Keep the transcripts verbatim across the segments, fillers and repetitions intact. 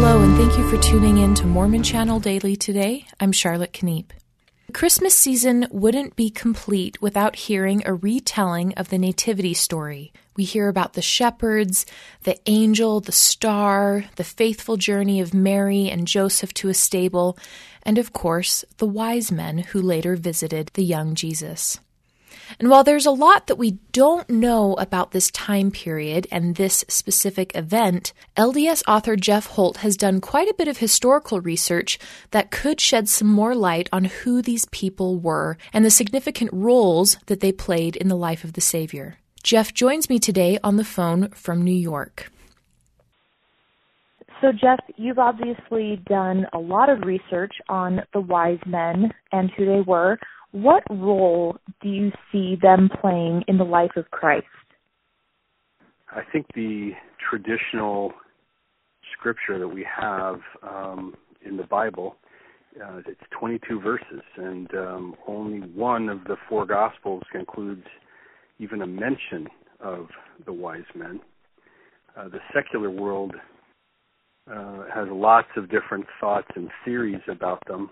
Hello, and thank you for tuning in to Mormon Channel Daily today. I'm Charlotte Kneep. The Christmas season wouldn't be complete without hearing a retelling of the Nativity story. We hear about the shepherds, the angel, the star, the faithful journey of Mary and Joseph to a stable, and of course, the wise men who later visited the young Jesus. And while there's a lot that we don't know about this time period and this specific event, L D S author Jeff Holt has done quite a bit of historical research that could shed some more light on who these people were and the significant roles that they played in the life of the Savior. Jeff joins me today on the phone from New York. So, Jeff, you've obviously done a lot of research on the wise men and who they were. What role do you see them playing in the life of Christ? I think the traditional scripture that we have um, in the Bible, uh, it's twenty-two verses, and um, only one of the four Gospels includes even a mention of the wise men. Uh, the secular world uh, has lots of different thoughts and theories about them.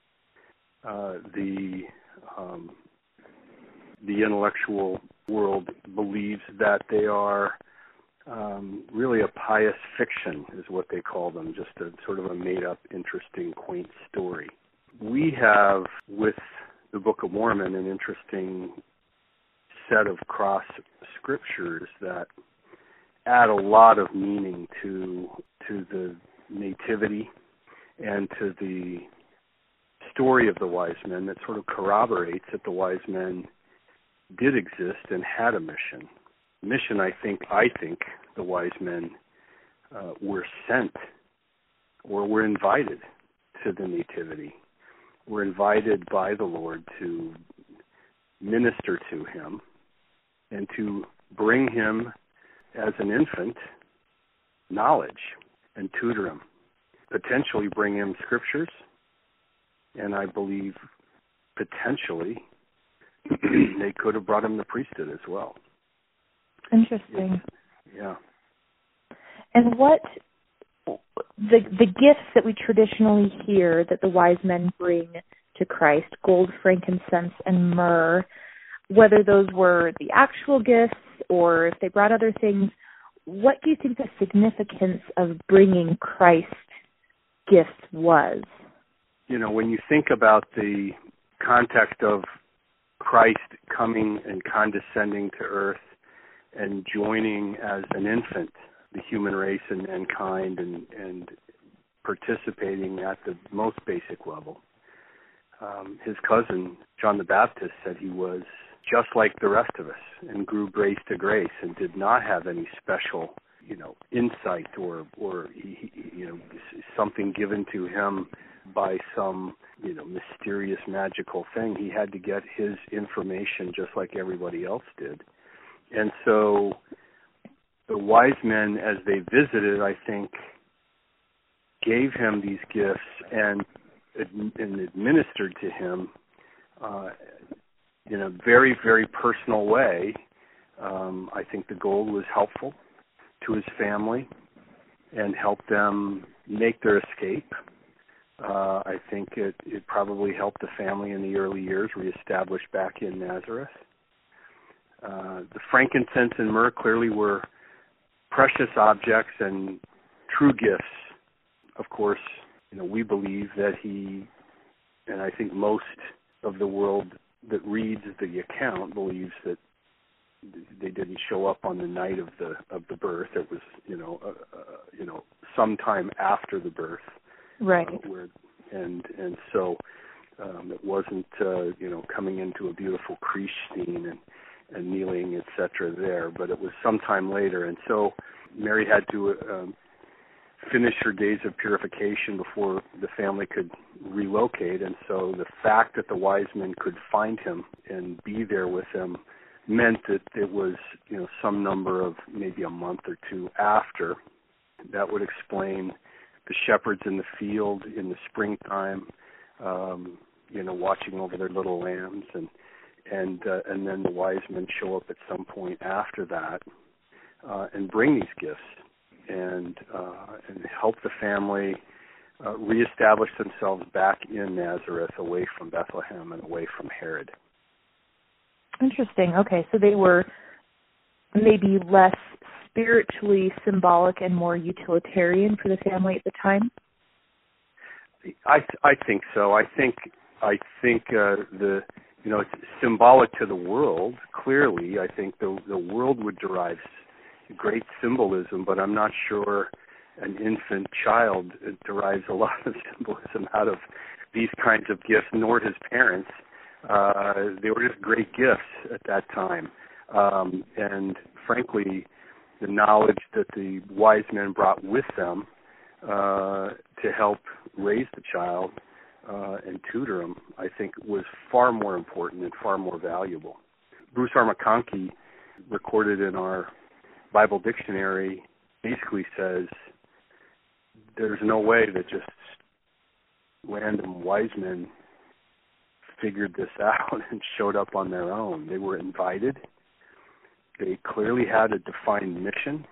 Uh, the Um, the intellectual world believes that they are um, really a pious fiction, is what they call them, just a sort of a made-up, interesting, quaint story. We have, with the Book of Mormon, an interesting set of cross scriptures that add a lot of meaning to to the nativity and to the story of the wise men that sort of corroborates that the wise men did exist and had a mission. Mission, I think, I think the wise men uh, were sent or were invited to the nativity, were invited by the Lord to minister to him and to bring him as an infant knowledge and tutor him, potentially bring him scriptures, and I believe potentially they could have brought him the priesthood as well. Interesting. Yeah. And what the the gifts that we traditionally hear that the wise men bring to Christ, gold, frankincense, and myrrh, whether those were the actual gifts or if they brought other things, what do you think the significance of bringing Christ gifts was? You know, when you think about the context of Christ coming and condescending to earth and joining as an infant the human race and mankind and, and participating at the most basic level, um, his cousin, John the Baptist, said he was just like the rest of us and grew grace to grace and did not have any special, you know, insight or, or he, you know, something given to him by some, you know, mysterious magical thing. He had to get his information just like everybody else did. And so the wise men, as they visited, I think, gave him these gifts and, and administered to him uh, in a very, very personal way. Um, I think the gold was helpful to his family and helped them make their escape. Uh, I think it, it probably helped the family in the early years reestablish back in Nazareth. Uh, the frankincense and myrrh clearly were precious objects and true gifts. Of course, you know, we believe that he, and I think most of the world that reads the account believes that they didn't show up on the night of the of the birth. It was, you know, uh, uh, you know, sometime after the birth. Right. Uh, where, and and so um, it wasn't uh, you know, coming into a beautiful creche scene and, and kneeling, et cetera there, but it was sometime later. And so Mary had to um, finish her days of purification before the family could relocate. And so the fact that the wise men could find him and be there with him meant that it was, you know, some number of maybe a month or two after. That would explain the shepherds in the field in the springtime, um, you know, watching over their little lambs, and and uh, and then the wise men show up at some point after that uh, and bring these gifts. and uh, and help the family uh, reestablish themselves back in Nazareth, away from Bethlehem and away from Herod. Interesting. Okay, so they were maybe less spiritually symbolic and more utilitarian for the family at the time? I I think so. I think I think uh, the you know it's symbolic to the world. Clearly, I think the the world would derive great symbolism, but I'm not sure an infant child derives a lot of symbolism out of these kinds of gifts, nor his parents. Uh, they were just great gifts at that time, um, and frankly, the knowledge that the wise men brought with them uh, to help raise the child uh, and tutor him, I think, was far more important and far more valuable. Bruce R. McConkie, recorded in our Bible dictionary, basically says there's no way that just random wise men figured this out and showed up on their own. They were invited. They clearly had a defined mission,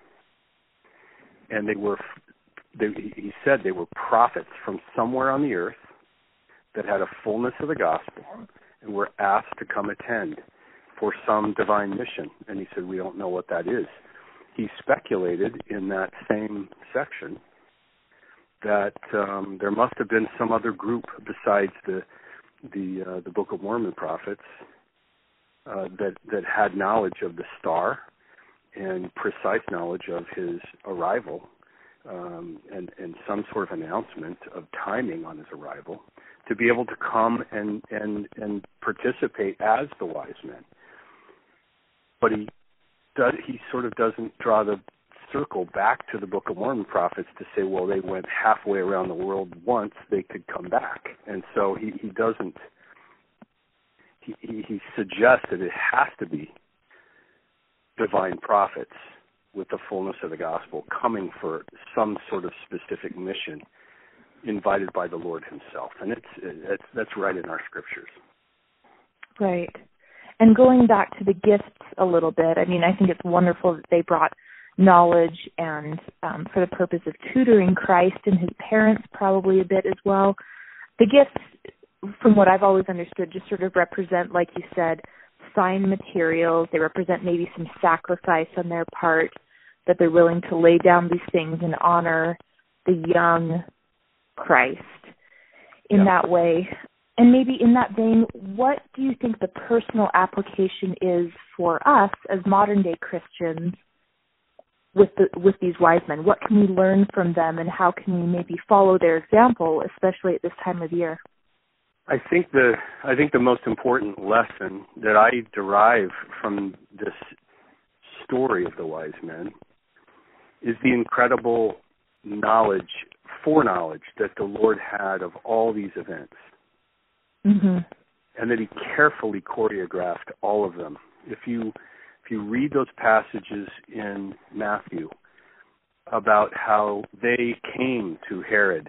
and they were, they, he said they were prophets from somewhere on the earth that had a fullness of the gospel and were asked to come attend for some divine mission. And he said, we don't know what that is. He speculated in that same section that um, there must have been some other group besides the the uh, the Book of Mormon prophets uh, that that had knowledge of the star and precise knowledge of his arrival um, and and some sort of announcement of timing on his arrival to be able to come and and and participate as the wise men. But he does he sort of doesn't draw the circle back to the Book of Mormon prophets to say, well, they went halfway around the world once, they could come back. And so he, he doesn't, he, he, he suggests that it has to be divine prophets with the fullness of the gospel coming for some sort of specific mission invited by the Lord himself. And it's, it's that's right in our scriptures. Right. And going back to the gifts a little bit, I mean, I think it's wonderful that they brought knowledge and um, for the purpose of tutoring Christ and his parents probably a bit as well. The gifts, from what I've always understood, just sort of represent, like you said, sign materials. They represent maybe some sacrifice on their part, that they're willing to lay down these things and honor the young Christ in yeah. that way. And maybe in that vein, what do you think the personal application is for us as modern-day Christians with the, with these wise men? What can we learn from them, and how can we maybe follow their example, especially at this time of year? I think the I think the most important lesson that I derive from this story of the wise men is the incredible knowledge, foreknowledge that the Lord had of all these events, mm-hmm. and that he carefully choreographed all of them. If you If you read those passages in Matthew about how they came to Herod,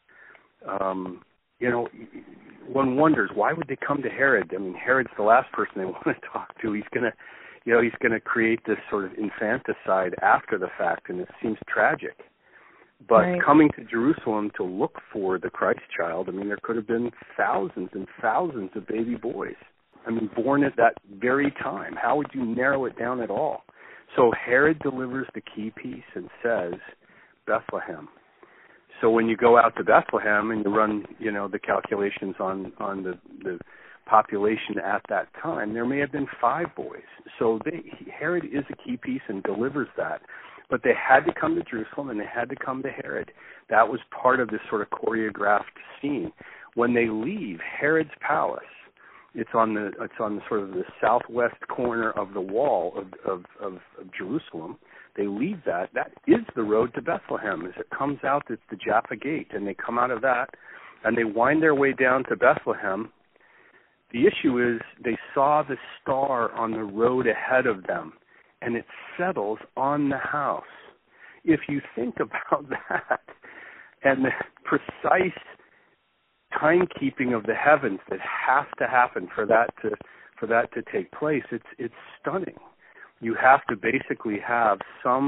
um, you know, one wonders, why would they come to Herod? I mean, Herod's the last person they want to talk to. He's going to, you know, he's going to create this sort of infanticide after the fact, and it seems tragic. But right. coming to Jerusalem to look for the Christ child, I mean, there could have been thousands and thousands of baby boys. I mean, born at that very time. How would you narrow it down at all? So Herod delivers the key piece and says, Bethlehem. So when you go out to Bethlehem and you run, you know, the calculations on, on the, the population at that time, there may have been five boys. So they, Herod is a key piece and delivers that. But they had to come to Jerusalem and they had to come to Herod. That was part of this sort of choreographed scene. When they leave Herod's palace, It's on the it's on the sort of the southwest corner of the wall of, of, of, of Jerusalem. They leave that. That is the road to Bethlehem. As it comes out, it's the Jaffa Gate, and they come out of that, and they wind their way down to Bethlehem. The issue is they saw the star on the road ahead of them, and it settles on the house. If you think about that, and the precise timekeeping of the heavens that has to happen for that to for that to take place, it's it's stunning. You have to basically have some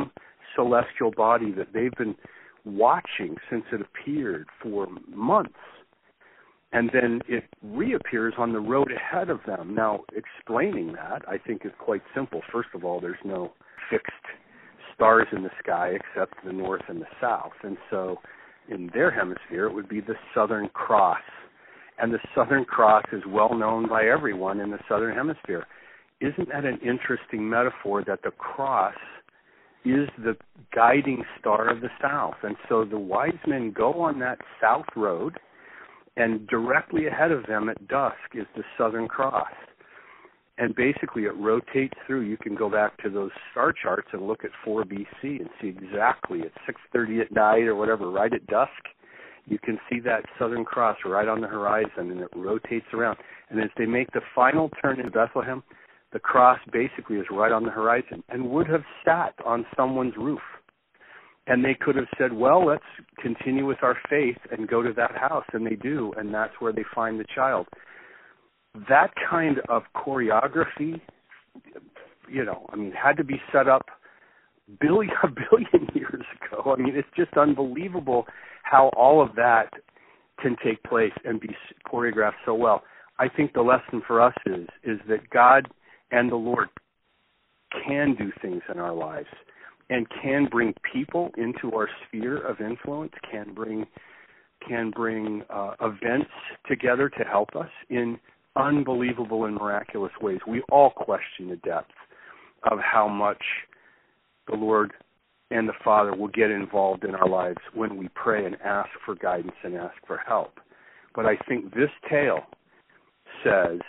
celestial body that they've been watching since it appeared for months. And then it reappears on the road ahead of them. Now, explaining that, I think, is quite simple. First of all, there's no fixed stars in the sky except the north and the south. And so in their hemisphere, it would be the Southern Cross. And the Southern Cross is well known by everyone in the Southern Hemisphere. Isn't that an interesting metaphor that the cross is the guiding star of the South? And so the wise men go on that South Road, and directly ahead of them at dusk is the Southern Cross. And basically it rotates through. You can go back to those star charts and look at four B C and see exactly at six thirty at night or whatever, right at dusk, you can see that Southern Cross right on the horizon, and it rotates around. And as they make the final turn into Bethlehem, the cross basically is right on the horizon and would have sat on someone's roof. And they could have said, well, let's continue with our faith and go to that house. And they do, and that's where they find the child. That kind of choreography, you know, I mean, had to be set up billion, a billion years ago. I mean, it's just unbelievable how all of that can take place and be choreographed so well. I think the lesson for us is is that God and the Lord can do things in our lives and can bring people into our sphere of influence, can bring can bring uh, events together to help us in unbelievable and miraculous ways. We all question the depth of how much the Lord and the Father will get involved in our lives when we pray and ask for guidance and ask for help. But I think this tale says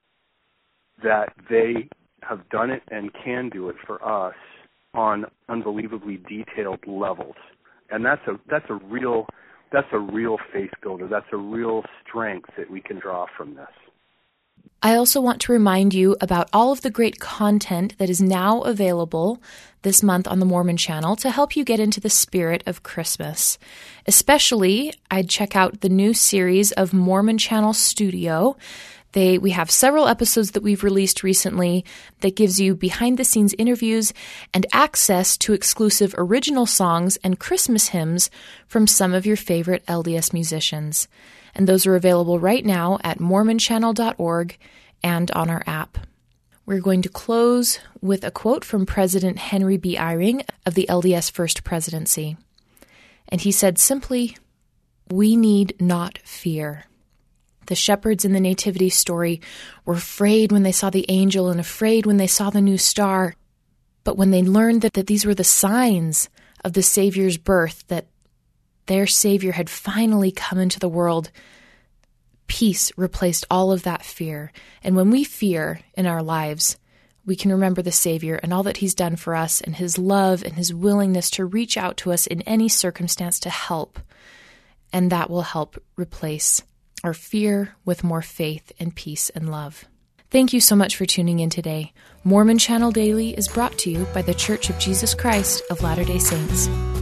that they have done it and can do it for us on unbelievably detailed levels. And that's a that's a real that's a real faith builder. That's a real strength that we can draw from this. I also want to remind you about all of the great content that is now available this month on the Mormon Channel to help you get into the spirit of Christmas. Especially, I'd check out the new series of Mormon Channel Studio. They we have several episodes that we've released recently that gives you behind-the-scenes interviews and access to exclusive original songs and Christmas hymns from some of your favorite L D S musicians. And those are available right now at mormon channel dot org and on our app. We're going to close with a quote from President Henry B. Eyring of the L D S First Presidency. And he said simply, "We need not fear." The shepherds in the Nativity story were afraid when they saw the angel and afraid when they saw the new star. But when they learned that, that these were the signs of the Savior's birth, that their Savior had finally come into the world, peace replaced all of that fear. And when we fear in our lives, we can remember the Savior and all that He's done for us and His love and His willingness to reach out to us in any circumstance to help. And that will help replace our fear with more faith and peace and love. Thank you so much for tuning in today. Mormon Channel Daily is brought to you by The Church of Jesus Christ of Latter-day Saints.